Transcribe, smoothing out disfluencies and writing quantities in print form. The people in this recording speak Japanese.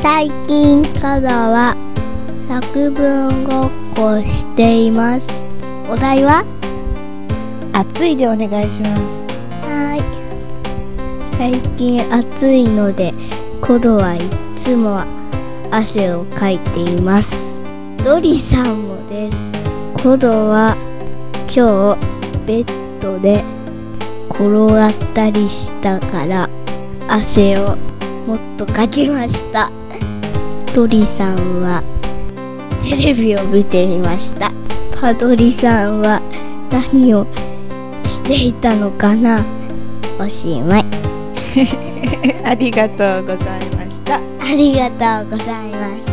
最近からは作文ごっこしています。お題は暑いでお願いします。 はい。最近暑いのでコドはいつも汗をかいています。ドリさんもです。コドは今日ベッドで転がったりしたから汗をもっとかきました。ドリさんはテレビを見ていました。パドリさんは何をしていたのかな。おしまい。 ありがとうございました。 ありがとうございます。